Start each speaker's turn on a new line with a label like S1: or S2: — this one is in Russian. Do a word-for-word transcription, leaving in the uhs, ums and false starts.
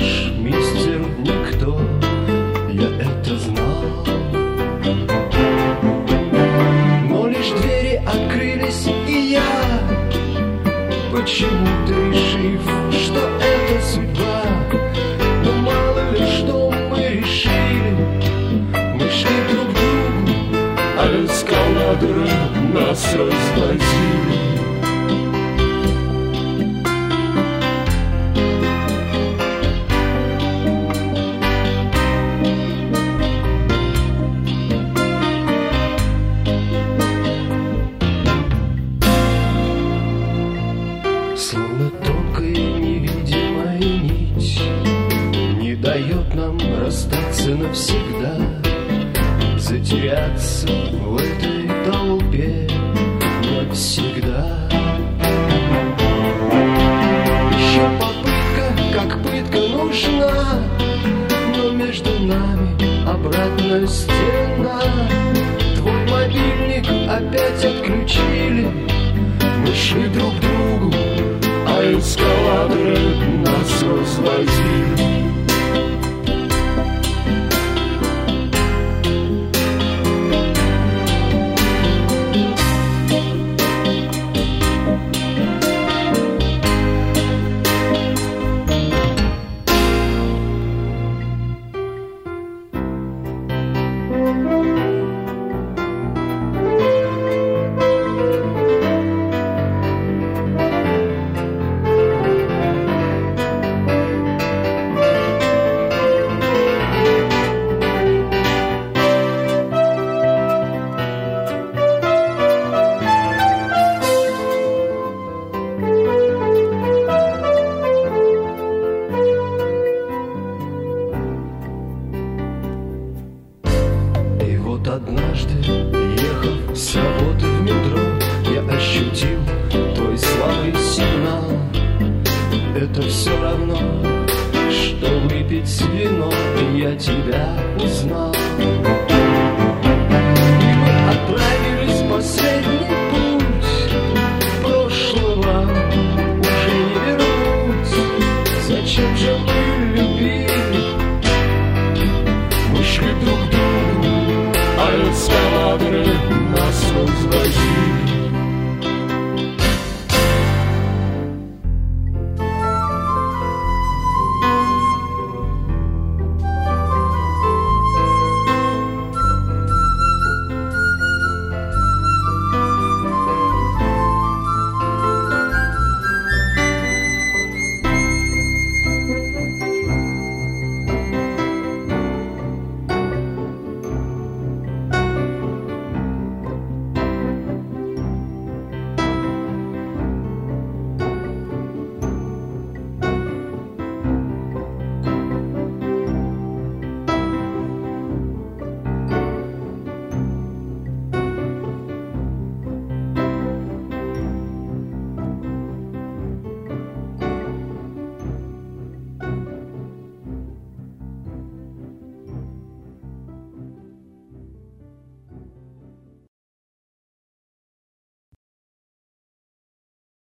S1: наш мистер Никто, я это знал. Но лишь двери открылись, и я, почему-то решив, что это судьба. Но мало ли что мы решили, мы шли друг к другу, а эскалаторы нас развозили. Словно тонкая невидимая нить не дает нам расстаться навсегда, затеряться в этой толпе навсегда. Еще попытка, как пытка нужна, но между нами обратная стена. Твой мобильник опять отключили, мы шли друг к другу, а эскалаторы нас развозили. Однажды, ехав с работы в метро, я ощутил твой слабый сигнал. Это все равно, что выпить вино, и я тебя узнал. И мы отправились в последний путь, прошлого уже не вернуть. Зачем же мы любили? Мы шли друг к другу, а эскалаторы нас развозили.